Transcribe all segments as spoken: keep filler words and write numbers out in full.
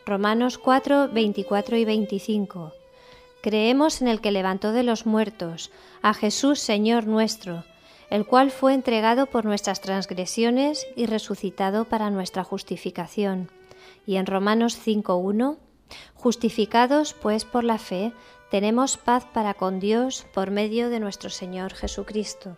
Romanos cuatro, veinticuatro y veinticinco. Creemos en el que levantó de los muertos, a Jesús Señor nuestro, el cual fue entregado por nuestras transgresiones y resucitado para nuestra justificación. Y en Romanos cinco, uno, justificados pues por la fe, tenemos paz para con Dios por medio de nuestro Señor Jesucristo.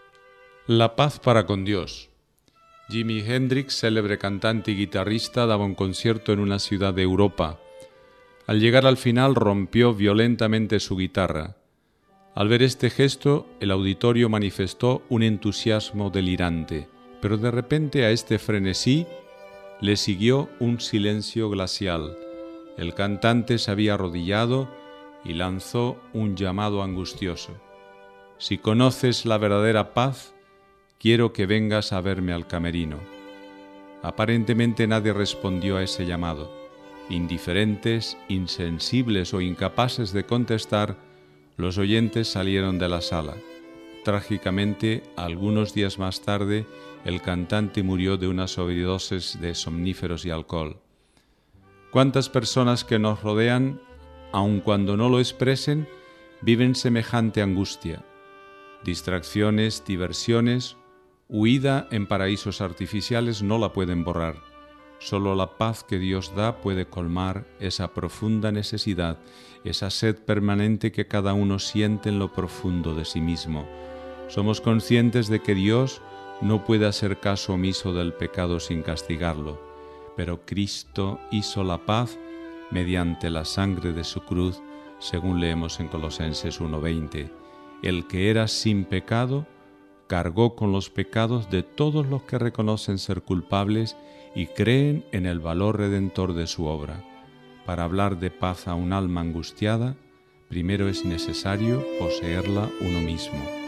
La paz para con Dios. Jimi Hendrix, célebre cantante y guitarrista, daba un concierto en una ciudad de Europa. Al llegar al final rompió violentamente su guitarra. Al ver este gesto, el auditorio manifestó un entusiasmo delirante, pero de repente a este frenesí le siguió un silencio glacial. El cantante se había arrodillado y lanzó un llamado angustioso. Si conoces la verdadera paz, quiero que vengas a verme al camerino. Aparentemente nadie respondió a ese llamado. Indiferentes, insensibles o incapaces de contestar, los oyentes salieron de la sala. Trágicamente, algunos días más tarde, el cantante murió de una sobredosis de somníferos y alcohol. ¿Cuántas personas que nos rodean, aun cuando no lo expresen, viven semejante angustia? Distracciones, diversiones, huida en paraísos artificiales no la pueden borrar. Solo la paz que Dios da puede colmar esa profunda necesidad, esa sed permanente que cada uno siente en lo profundo de sí mismo. Somos conscientes de que Dios no puede hacer caso omiso del pecado sin castigarlo, pero Cristo hizo la paz mediante la sangre de su cruz, según leemos en Colosenses uno veinte. El que era sin pecado cargó con los pecados de todos los que reconocen ser culpables y creen en el valor redentor de su obra. Para hablar de paz a un alma angustiada, primero es necesario poseerla uno mismo.